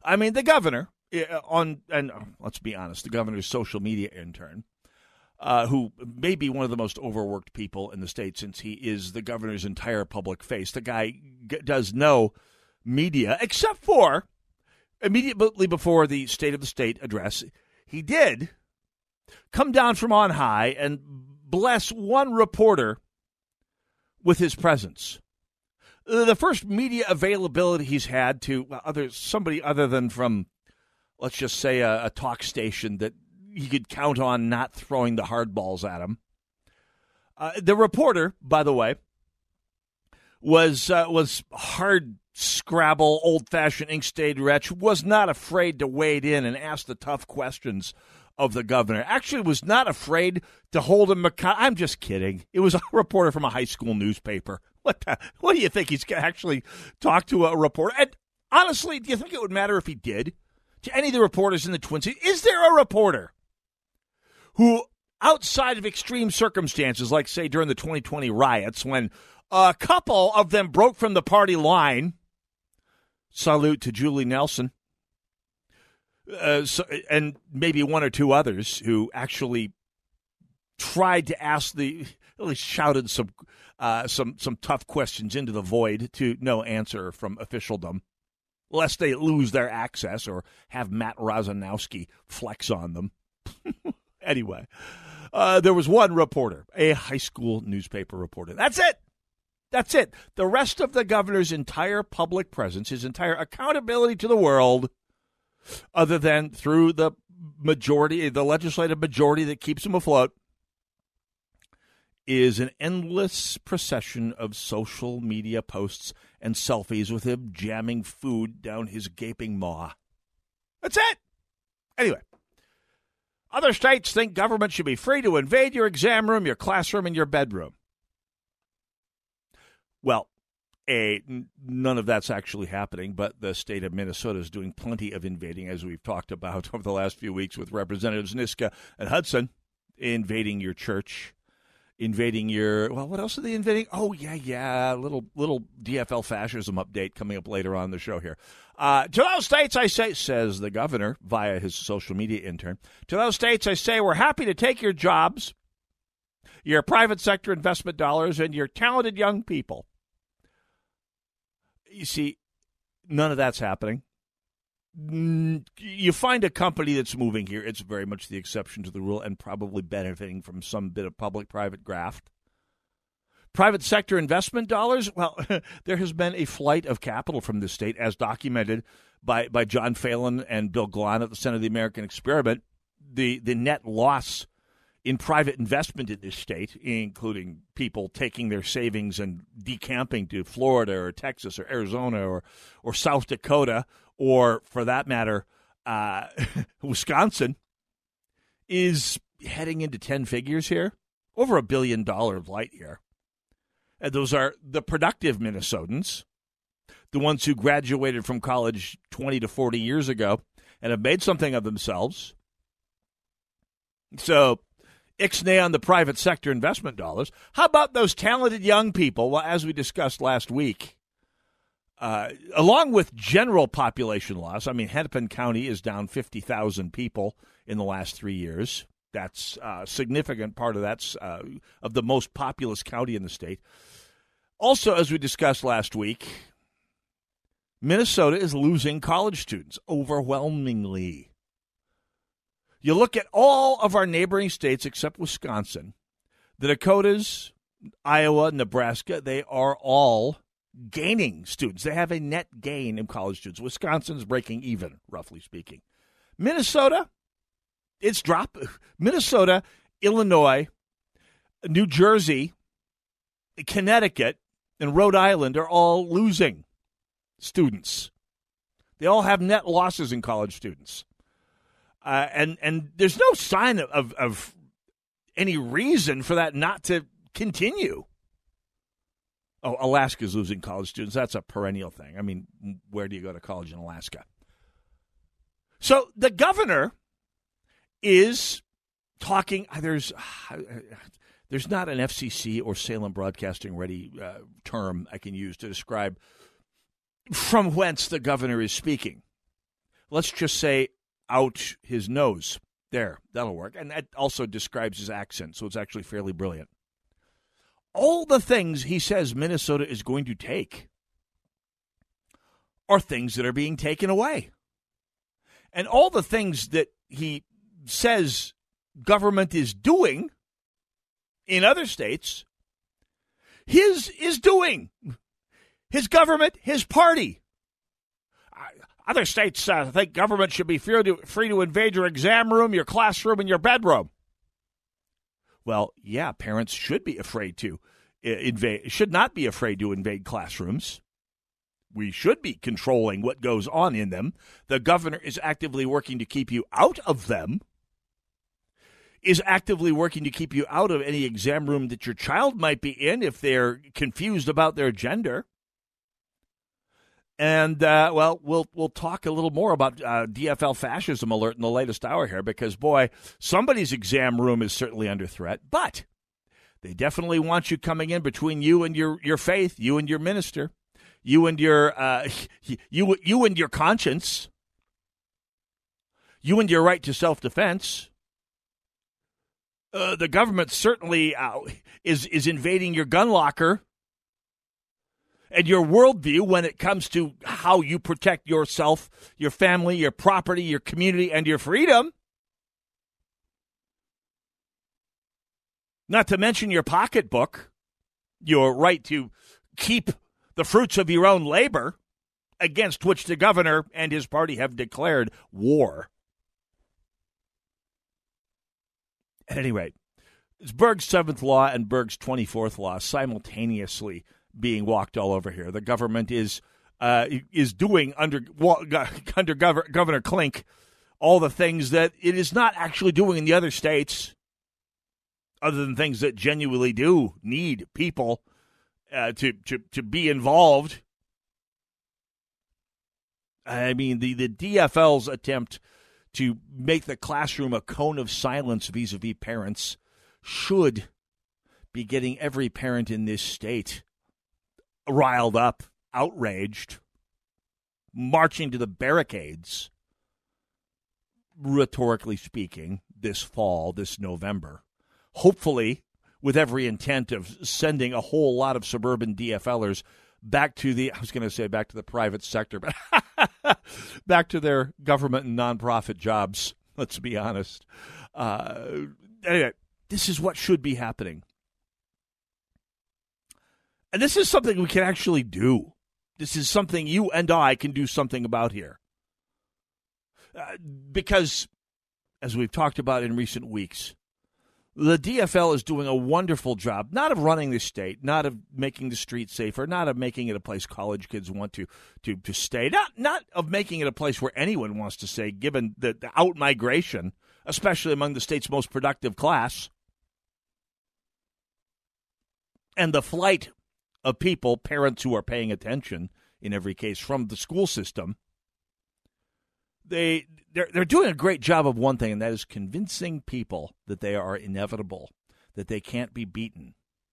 I mean, the governor, on and let's be honest, the governor's social media intern, uh, who may be one of the most overworked people in the state since he is the governor's entire public face. The guy g- does no media except for immediately before the State of the State address. He did come down from on high and bless one reporter with his presence. The first media availability he's had to other somebody other than from, let's just say, a, a talk station that he could count on not throwing the hard balls at him. Uh, the reporter, by the way, was uh, was hard scrabble, old-fashioned ink-stained wretch, was not afraid to wade in and ask the tough questions of the governor. Actually was not afraid to hold him accountable. I'm just kidding. It was a reporter from a high school newspaper. What the, what do you think? He's going to actually talk to a reporter? And honestly, do you think it would matter if he did? To any of the reporters in the Twin Cities, is there a reporter who, outside of extreme circumstances, like, say, during the twenty twenty riots, when a couple of them broke from the party line, salute to Julie Nelson, uh, so, and maybe one or two others who actually tried to ask the, at least shouted some uh, some some tough questions into the void to no answer from officialdom, lest they lose their access or have Matt Rozanowski flex on them. Anyway, uh, there was one reporter, a high school newspaper reporter. That's it. That's it. The rest of the governor's entire public presence, his entire accountability to the world, other than through the majority, the legislative majority that keeps him afloat, is an endless procession of social media posts and selfies with him jamming food down his gaping maw. That's it. Anyway, other states think government should be free to invade your exam room, your classroom, and your bedroom. Well, A, none of that's actually happening, but the state of Minnesota is doing plenty of invading, as we've talked about over the last few weeks with Representatives Niska and Hudson, invading your church, invading your, well, what else are they invading? Oh, yeah, yeah, little little D F L fascism update coming up later on in the show here. Uh, to those states, I say, says the governor via his social media intern, to those states, I say, we're happy to take your jobs, your private sector investment dollars, and your talented young people. You see, none of that's happening. You find a company that's moving here, it's very much the exception to the rule and probably benefiting from some bit of public-private graft. Private sector investment dollars, well, there has been a flight of capital from this state, as documented by, by John Phelan and Bill Glahn at the Center of the American Experiment. The, the net loss in private investment in this state, including people taking their savings and decamping to Florida or Texas or Arizona or, or South Dakota, or for that matter, uh, Wisconsin, is heading into ten figures here, over a billion dollar light here. And those are the productive Minnesotans, the ones who graduated from college twenty to forty years ago and have made something of themselves. So, ixnay on the private sector investment dollars. How about those talented young people? Well, as we discussed last week, uh, along with general population loss, I mean, Hennepin County is down fifty thousand people in the last three years. That's a significant part of that's uh, of the most populous county in the state. Also, as we discussed last week, Minnesota is losing college students overwhelmingly. You look at all of our neighboring states except Wisconsin, the Dakotas, Iowa, Nebraska, they are all gaining students. They have a net gain in college students. Wisconsin's breaking even, roughly speaking. Minnesota, it's drop. Minnesota, Illinois, New Jersey, Connecticut, and Rhode Island are all losing students. They all have net losses in college students. Uh, and, and there's no sign of, of, of any reason for that not to continue. Oh, Alaska's losing college students. That's a perennial thing. I mean, where do you go to college in Alaska? So the governor is talking. There's there's not an F C C or Salem Broadcasting Ready uh, term I can use to describe from whence the governor is speaking. let's just say out his nose. There, that'll work. And that also describes his accent, so it's actually fairly brilliant. All the things he says Minnesota is going to take are things that are being taken away. And all the things that he says government is doing in other states, his is doing. His government, his party. Other states uh, think government should be free to, free to invade your exam room, your classroom, and your bedroom. Well, yeah, parents should be afraid to invade, should not be afraid to invade classrooms. We should be controlling what goes on in them. The governor is actively working to keep you out of them, is actively working to keep you out of any exam room that your child might be in if they're confused about their gender. And, uh, well, we'll we'll talk a little more about uh, D F L fascism alert in the latest hour here because, boy, somebody's exam room is certainly under threat. But they definitely want you coming in between you and your, your faith, you and your minister, you and your uh, you you and your conscience, you and your right to self-defense. Uh, the government certainly uh, is is invading your gun locker and your worldview when it comes to how you protect yourself, your family, your property, your community, and your freedom. Not to mention your pocketbook, your right to keep the fruits of your own labor, against which the governor and his party have declared war. At any rate, it's Berg's seventh law and Berg's twenty-fourth law simultaneously being walked all over here. The government is uh, is doing under under Gov- Governor Klink all the things that it is not actually doing in the other states, other than things that genuinely do need people uh, to, to to be involved. I mean, the, the D F L's attempt to make the classroom a cone of silence vis-a-vis parents should be getting every parent in this state riled up, outraged, marching to the barricades, rhetorically speaking, this fall, this November. Hopefully, with every intent of sending a whole lot of suburban D F Lers back to the, I was going to say back to the private sector, but back to their government and nonprofit jobs, let's be honest. Uh, anyway, this is what should be happening. And this is something we can actually do. This is something you and I can do something about here. Uh, because, as we've talked about in recent weeks, the D F L is doing a wonderful job, not of running the state, not of making the streets safer, not of making it a place college kids want to to, to stay, not not of making it a place where anyone wants to stay, given the, the out-migration, especially among the state's most productive class, and the flight of people, parents who are paying attention, in every case, from the school system. They, they're, they're doing a great job of one thing, and that is convincing people that they are inevitable, that they can't be beaten.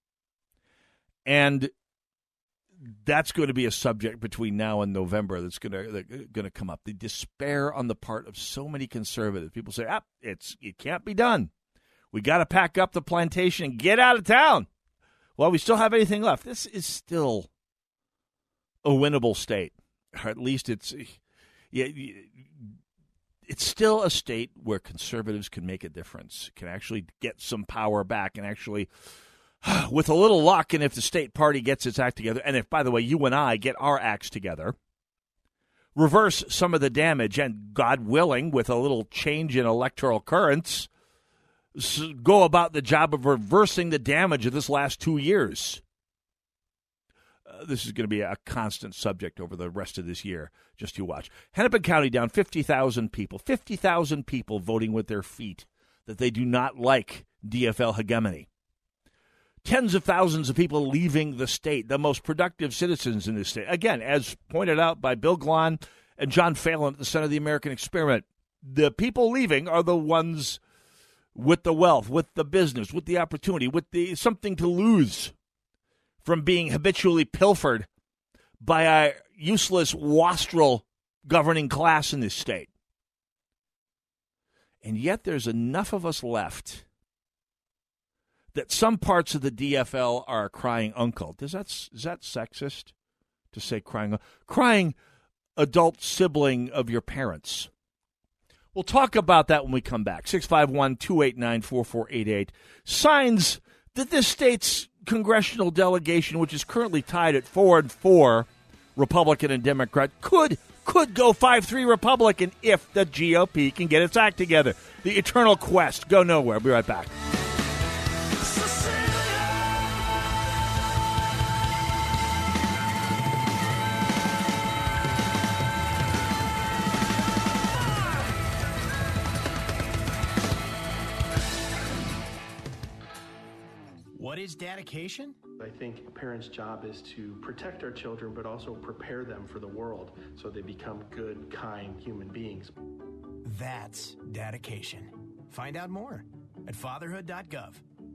And that's going to be a subject between now and November that's going to going to come up. The despair on the part of so many conservatives. People say, ah, it's it can't be done. We got to pack up the plantation and get out of town. Well, we still have anything left. This is still a winnable state, or at least it's yeah, it's still a state where conservatives can make a difference, can actually get some power back, and actually, with a little luck, and if the state party gets its act together, and if, by the way, you and I get our acts together, reverse some of the damage, and God willing, with a little change in electoral currents, go about the job of reversing the damage of this last two years. Uh, this is going to be a constant subject over the rest of this year. Just you watch. Hennepin County down fifty thousand people. fifty thousand people voting with their feet that they do not like D F L hegemony. Tens of thousands of people leaving the state, the most productive citizens in this state. Again, as pointed out by Bill Glahn and John Phelan at the Center of the American Experiment, the people leaving are the ones with the wealth, with the business, with the opportunity, with the something to lose from being habitually pilfered by a useless, wastrel governing class in this state. And yet there's enough of us left that some parts of the D F L are crying uncle. Does that, is that sexist to say crying? Crying adult sibling of your parents. We'll talk about that when we come back. six five one, two eight nine, four four eight eight. Signs that this state's congressional delegation, which is currently tied at four and four, Republican and Democrat, could could go five three Republican if the G O P can get its act together. The eternal quest. Go nowhere. We'll be right back. What is dedication? I think a parent's job is to protect our children, but also prepare them for the world so they become good, kind human beings. That's dedication. Find out more at fatherhood dot gov.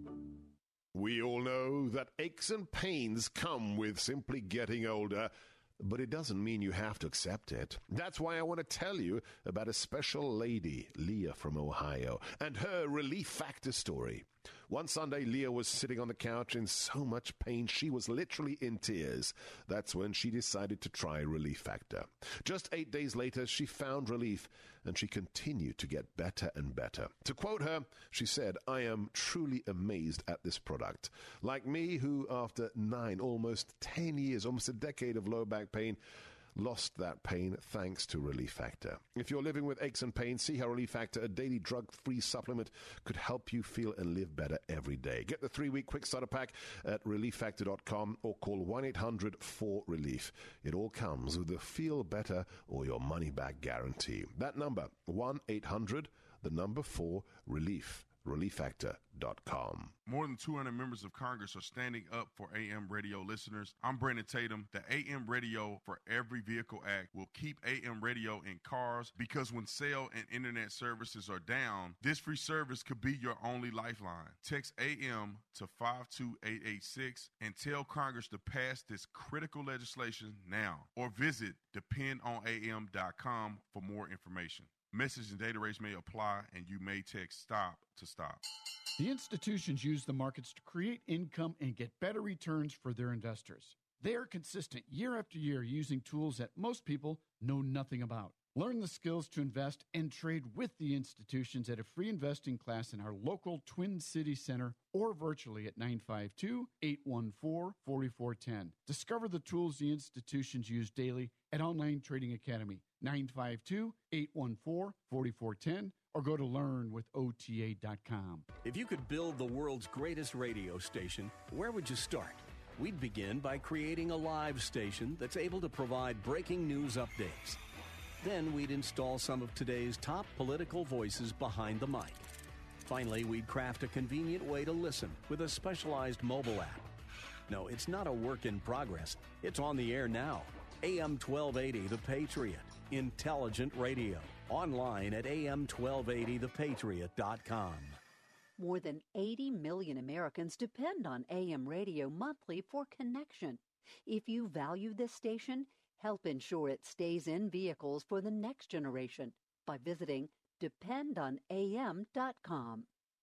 We all know that aches and pains come with simply getting older, but it doesn't mean you have to accept it. That's why I want to tell you about a special lady, Leah from Ohio, and her Relief Factor story. One Sunday, Leah was sitting on the couch in so much pain she was literally in tears. That's when she decided to try Relief Factor. Just eight days later, she found relief, and she continued to get better and better. To quote her, she said, "I am truly amazed at this product. Like me, who after nine, almost ten years, almost a decade of low back pain, lost that pain thanks to Relief Factor. If you're living with aches and pains, see how Relief Factor, a daily drug-free supplement, could help you feel and live better every day. Get the three-week quick starter pack at relief factor dot com or call one eight hundred four relief. It all comes with a feel better or your money-back guarantee. That number, one eight hundred, the number four, relief. relief factor dot com. More than two hundred members of Congress are standing up for A M radio listeners. I'm Brandon Tatum. The A M Radio for Every Vehicle Act will keep A M radio in cars because when cell and internet services are down, this free service could be your only lifeline. Text A M to five two eight eight six and tell Congress to pass this critical legislation now, or visit depend on A M dot com for more information. Message and data rates may apply, and you may text STOP to stop. The institutions use the markets to create income and get better returns for their investors. They are consistent year after year using tools that most people know nothing about. Learn the skills to invest and trade with the institutions at a free investing class in our local Twin City Center or virtually at nine five two, eight one four, four four one zero. Discover the tools the institutions use daily at Online Trading Academy, nine five two, eight one four, four four one zero, or go to learn with O T A dot com. If you could build the world's greatest radio station, where would you start? We'd begin by creating a live station that's able to provide breaking news updates. Then we'd install some of today's top political voices behind the mic. Finally, we'd craft a convenient way to listen with a specialized mobile app. No, it's not a work in progress. It's on the air now. A M twelve eighty The Patriot. Intelligent radio. Online at A M twelve eighty the patriot dot com. More than eighty million Americans depend on A M radio monthly for connection. If you value this station, help ensure it stays in vehicles for the next generation by visiting depend on A M dot com.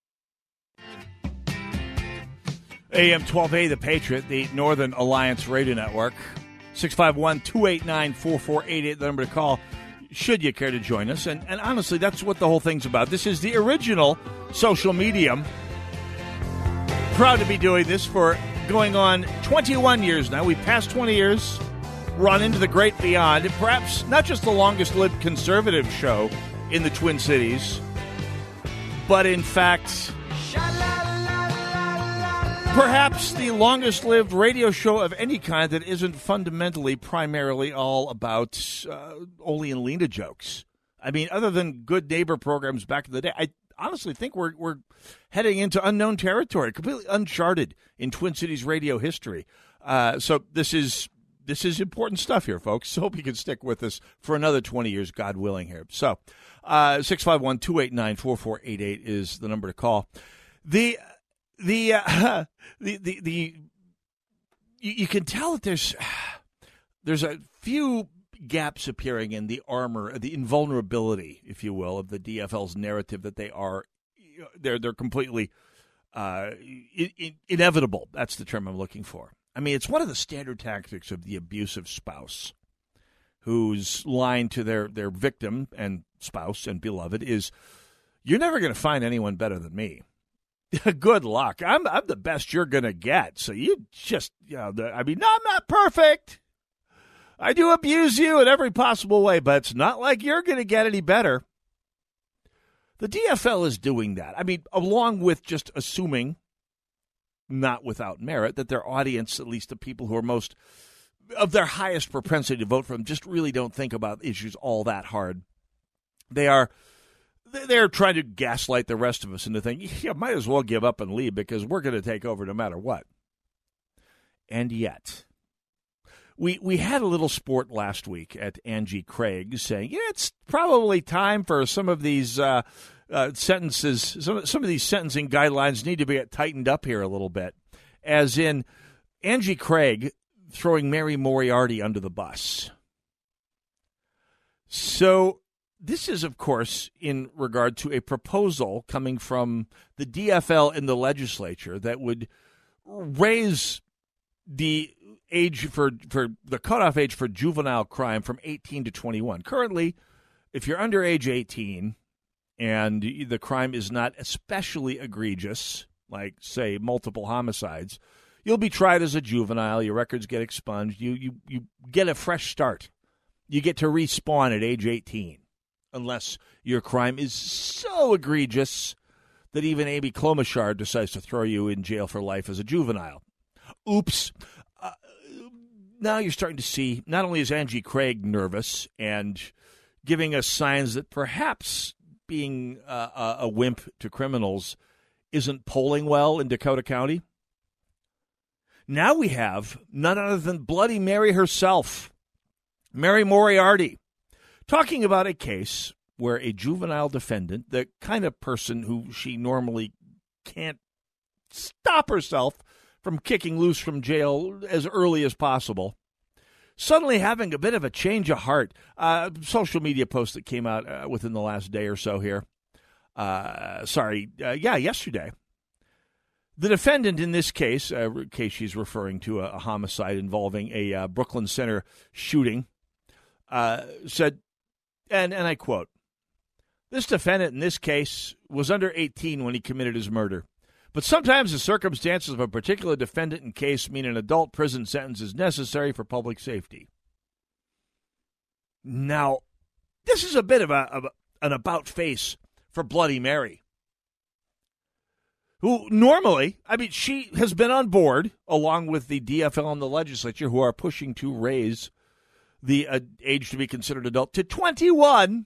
A M twelve eighty The Patriot, the Northern Alliance Radio Network. six five one, two eight nine, four four eight eight, the number to call, should you care to join us. And, and honestly, that's what the whole thing's about. This is the original social medium. Proud to be doing this for going on twenty-one years now. We passed twenty years, run into the great beyond. Perhaps not just the longest-lived conservative show in the Twin Cities, but in fact, perhaps the longest-lived radio show of any kind that isn't fundamentally, primarily all about uh, Ole and Lena jokes. I mean, other than Good Neighbor programs back in the day, I honestly think we're we're heading into unknown territory, completely uncharted in Twin Cities radio history. Uh, so this is this is important stuff here, folks. So hope you can stick with us for another twenty years, God willing. Here, so uh, six five one, two eight nine, four four eight eight is the number to call. The The, uh, the, the, the, you, you can tell that there's, there's a few gaps appearing in the armor, the invulnerability, if you will, of the D F L's narrative that they are they're they're completely uh, in, in, inevitable. That's the term I'm looking for. I mean, it's one of the standard tactics of the abusive spouse, whose line to their, their victim and spouse and beloved is, "You're never going to find anyone better than me. Good luck. I'm I'm the best you're going to get. So you just, you know, the, I mean, no, I'm not perfect. I do abuse you in every possible way, but it's not like you're going to get any better." The D F L is doing that. I mean, along with just assuming, not without merit, that their audience, at least the people who are most of their highest propensity to vote for them, just really don't think about issues all that hard. They are they're trying to gaslight the rest of us into thinking, yeah, might as well give up and leave because we're going to take over no matter what. And yet, we we had a little sport last week at Angie Craig saying, yeah, it's probably time for some of these uh, uh, sentences, some, some of these sentencing guidelines need to be tightened up here a little bit. As in, Angie Craig throwing Mary Moriarty under the bus. So this is, of course, in regard to a proposal coming from the D F L in the legislature that would raise the age for, for the cutoff age for juvenile crime from eighteen to twenty-one. Currently, if you're under age eighteen and the crime is not especially egregious, like, say, multiple homicides, you'll be tried as a juvenile. Your records get expunged. You you you get a fresh start. You get to respawn at age eighteen, unless your crime is so egregious that even Amy Klobuchar decides to throw you in jail for life as a juvenile. Oops. Uh, now you're starting to see, not only is Angie Craig nervous and giving us signs that perhaps being uh, a, a wimp to criminals isn't polling well in Dakota County. Now we have none other than Bloody Mary herself, Mary Moriarty, talking about a case where a juvenile defendant, the kind of person who she normally can't stop herself from kicking loose from jail as early as possible, suddenly having a bit of a change of heart. Uh, social media post that came out uh, within the last day or so here. Uh, sorry, uh, yeah, yesterday. The defendant in this case, uh, case she's referring to, a, a homicide involving a uh, Brooklyn Center shooting, uh, said, and, and I quote, "This defendant in this case was under eighteen when he committed his murder. But sometimes the circumstances of a particular defendant and case mean an adult prison sentence is necessary for public safety." Now, this is a bit of, a, of a, an about-face for Bloody Mary, who normally, I mean, she has been on board, along with the D F L and the legislature, who are pushing to raise the uh, age to be considered adult to twenty-one,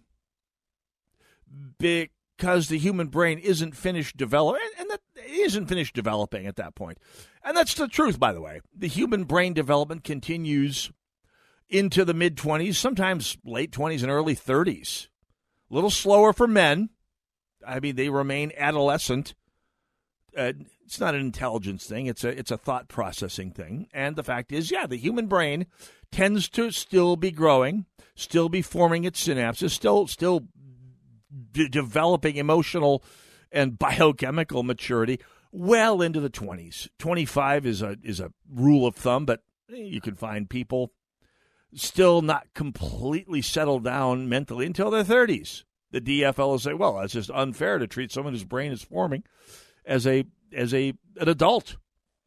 because the human brain isn't finished developing, and that isn't finished developing at that point. And that's the truth, by the way. The human brain development continues into the mid-twenties, sometimes late twenties and early thirties. A little slower for men. I mean, they remain adolescent. Uh, it's not an intelligence thing. It's a it's a thought processing thing. And the fact is, yeah, the human brain tends to still be growing, still be forming its synapses, still still d- developing emotional and biochemical maturity well into the twenties. twenty-five is a is a rule of thumb, but you can find people still not completely settled down mentally until their thirties. The D F L will say, well, it's just unfair to treat someone whose brain is forming as a as a an adult.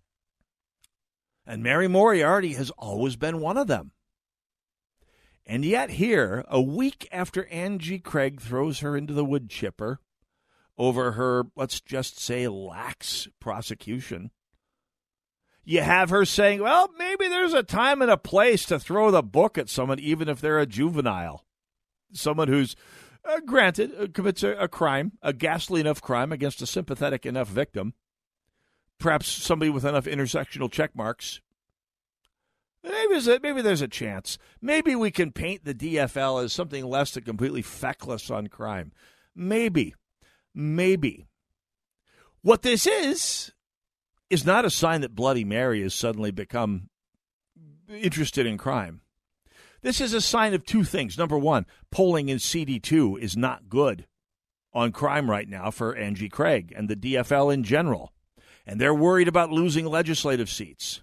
And Mary Moriarty has always been one of them. And yet here, a week after Angie Craig throws her into the wood chipper over her, let's just say, lax prosecution, you have her saying, well, maybe there's a time and a place to throw the book at someone, even if they're a juvenile. Someone who's, uh, granted, uh, commits a, a crime, a ghastly enough crime against a sympathetic enough victim, perhaps somebody with enough intersectional check marks. Maybe there's, a, maybe there's a chance. Maybe we can paint the D F L as something less than completely feckless on crime. Maybe. Maybe. What this is, is not a sign that Bloody Mary has suddenly become interested in crime. This is a sign of two things. Number one, polling in C D two is not good on crime right now for Angie Craig and the D F L in general. And they're worried about losing legislative seats.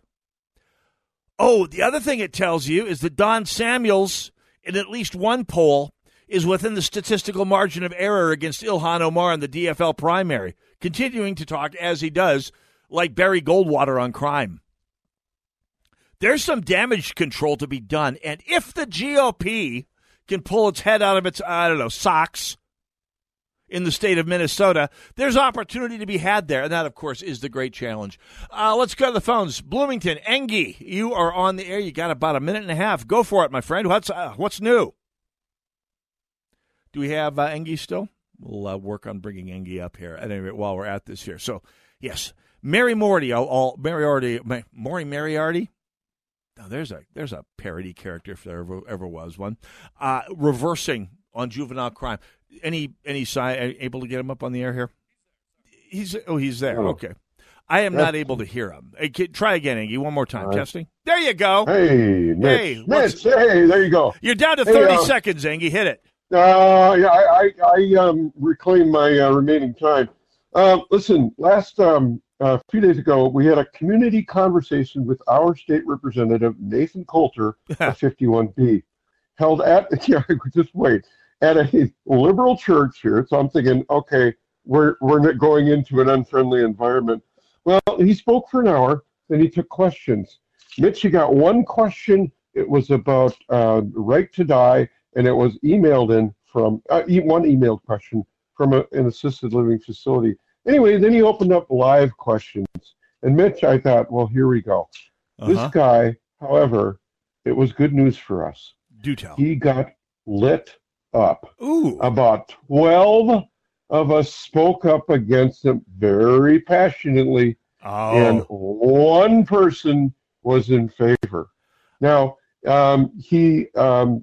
Oh, the other thing it tells you is that Don Samuels, in at least one poll, is within the statistical margin of error against Ilhan Omar in the D F L primary, continuing to talk, as he does, like Barry Goldwater on crime. There's some damage control to be done, and if the G O P can pull its head out of its, I don't know, socks in the state of Minnesota, there's opportunity to be had there, and that, of course, is the great challenge. Uh, let's go to the phones. Bloomington, Engie, you are on the air. You got about a minute and a half. Go for it, my friend. What's uh, what's new? Do we have uh, Engie still? We'll uh, work on bringing Engie up here at any rate while we're at this here. So, yes, Mary Morty, all, all Moriarty, Maury Moriarty. Now, there's a there's a parody character if there ever, ever was one. Uh, reversing on juvenile crime. Any any side able to get him up on the air here? He's oh he's there. Oh. Okay, I am not able to hear him. Hey, kid, try again, Engie. One more time. Right. Testing. There you go. Hey, Mitch. Hey, Mitch. Hey, there you go. You're down to hey, thirty uh, seconds, Engie. Hit it. Uh, yeah, I I, I um reclaim my uh, remaining time. Uh, listen, last um uh, a few days ago we had a community conversation with our state representative Nathan Coulter of fifty-one B, held at yeah just wait. at a liberal church here, so I'm thinking, okay, we're we're not going into an unfriendly environment. Well, he spoke for an hour, then he took questions. Mitch, you got one question. It was about uh, right to die, and it was emailed in from uh, one emailed question from a, an assisted living facility. Anyway, then he opened up live questions, and Mitch, I thought, well, here we go. Uh-huh. This guy, however, it was good news for us. Do tell. He got lit up. Ooh. About twelve of us spoke up against him very passionately, oh. and one person was in favor. Now, um, he um,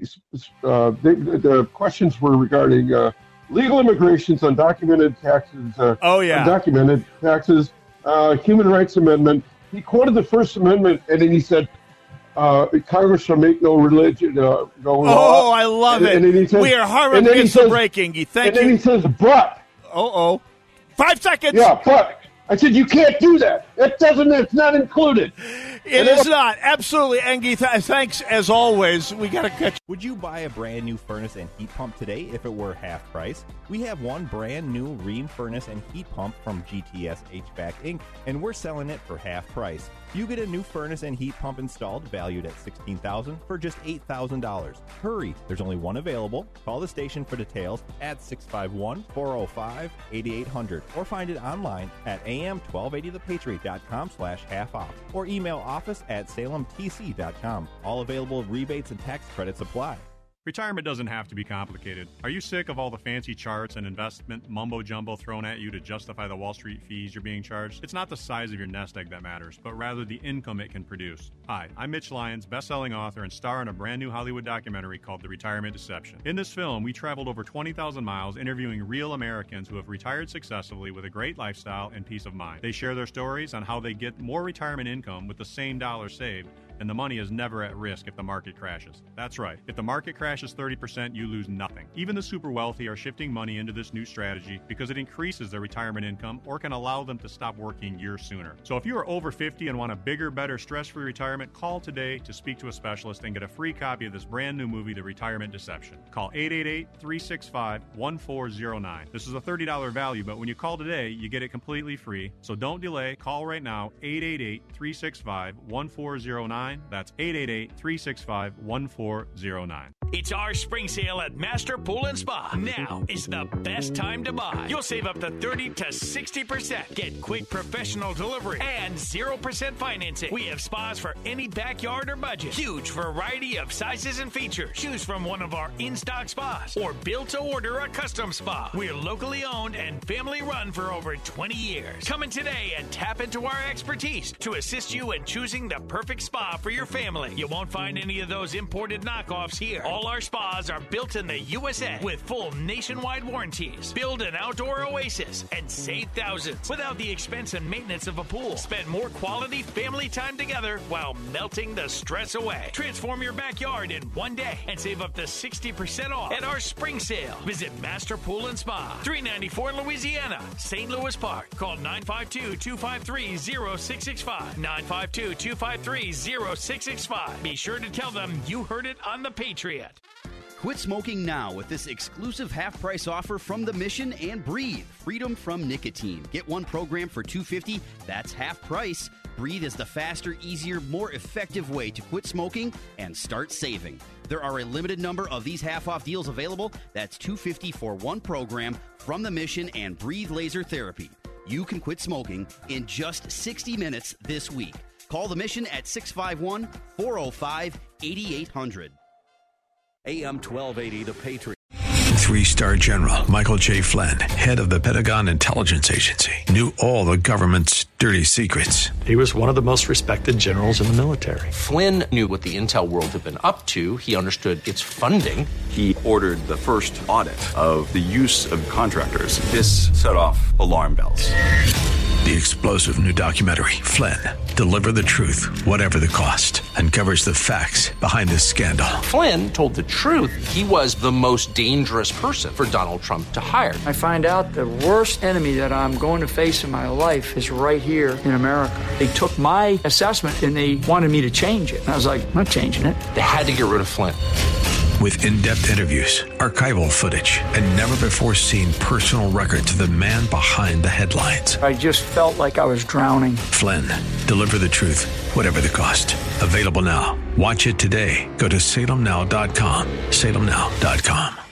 uh, the, the questions were regarding uh, legal immigrations, undocumented taxes, uh, oh, yeah. undocumented taxes, uh, Human Rights Amendment. He quoted the First Amendment, and then he said, Uh, Congress shall make no religion, uh, no law. Oh, I love and, it. And then he says, we are hard against the break, Engie. Thank and you. And then he says, but. Uh-oh. Five seconds. Yeah, but. I said, you can't do that. That doesn't, it's not included. It is not. Absolutely, Engie. Th- thanks, as always. We got to catch. Would you buy a brand new furnace and heat pump today if it were half price? We have one brand new Rheem furnace and heat pump from G T S H V A C Incorporated, and we're selling it for half price. You get a new furnace and heat pump installed, valued at sixteen thousand dollars for just eight thousand dollars. Hurry, there's only one available. Call the station for details at six five one, four oh five, eight eight hundred or find it online at a m twelve eighty the patriot dot com slash half off or email office at salem t c dot com. All available rebates and tax credits apply. Retirement doesn't have to be complicated. Are you sick of all the fancy charts and investment mumbo-jumbo thrown at you to justify the Wall Street fees you're being charged? It's not the size of your nest egg that matters, but rather the income it can produce. Hi, I'm Mitch Lyons, best-selling author and star in a brand new Hollywood documentary called The Retirement Deception. In this film, we traveled over twenty thousand miles interviewing real Americans who have retired successfully with a great lifestyle and peace of mind. They share their stories on how they get more retirement income with the same dollar saved, and the money is never at risk if the market crashes. That's right. If the market crashes thirty percent, you lose nothing. Even the super wealthy are shifting money into this new strategy because it increases their retirement income or can allow them to stop working years sooner. So if you are over fifty and want a bigger, better, stress-free retirement, call today to speak to a specialist and get a free copy of this brand new movie, The Retirement Deception. Call eight eight eight, three six five, one four zero nine. This is a thirty dollars value, but when you call today, you get it completely free. So don't delay. Call right now, eight eight eight, three six five, one four zero nine. That's eight eight eight, three six five, one four zero nine. It's our spring sale at Master Pool and Spa. Now is the best time to buy. You'll save up to thirty to sixty percent. Get quick professional delivery and zero percent financing. We have spas for any backyard or budget. Huge variety of sizes and features. Choose from one of our in-stock spas or built to order a custom spa. We're locally owned and family run for over twenty years. Come in today and tap into our expertise to assist you in choosing the perfect spa for your family. You won't find any of those imported knockoffs here. All All our spas are built in the U S A with full nationwide warranties. Build an outdoor oasis and save thousands without the expense and maintenance of a pool. Spend more quality family time together while melting the stress away. Transform your backyard in one day and save up to sixty percent off at our spring sale. Visit Master Pool and Spa, three ninety-four Louisiana, Saint Louis Park. Call nine five two, two five three, zero six six five. nine five two, two five three, zero six six five. Be sure to tell them you heard it on the Patriot. Quit smoking now with this exclusive half-price offer from The Mission and Breathe. Freedom from nicotine. Get one program for two hundred fifty dollars. That's half price. Breathe is the faster, easier, more effective way to quit smoking and start saving. There are a limited number of these half-off deals available. That's two hundred fifty dollars for one program from The Mission and Breathe Laser Therapy. You can quit smoking in just sixty minutes this week. Call The Mission at six five one, four oh five, eight eight hundred. A M twelve eighty, The Patriot. Three-star General Michael J. Flynn, head of the Pentagon Intelligence Agency, knew all the government's dirty secrets. He was one of the most respected generals in the military. Flynn knew what the intel world had been up to. He understood its funding. He ordered the first audit of the use of contractors. This set off alarm bells. The explosive new documentary, Flynn, Deliver the Truth, Whatever the Cost, uncovers the facts behind this scandal. Flynn told the truth. He was the most dangerous person for Donald Trump to hire. I find out the worst enemy that I'm going to face in my life is right here in America. They took my assessment and they wanted me to change it. And I was like, I'm not changing it. They had to get rid of Flynn. With in-depth interviews, archival footage, and never-before-seen personal records of the man behind the headlines. I just felt like I was drowning. Flynn, Deliver the Truth, Whatever the Cost. Available now. Watch it today. Go to salem now dot com. salem now dot com.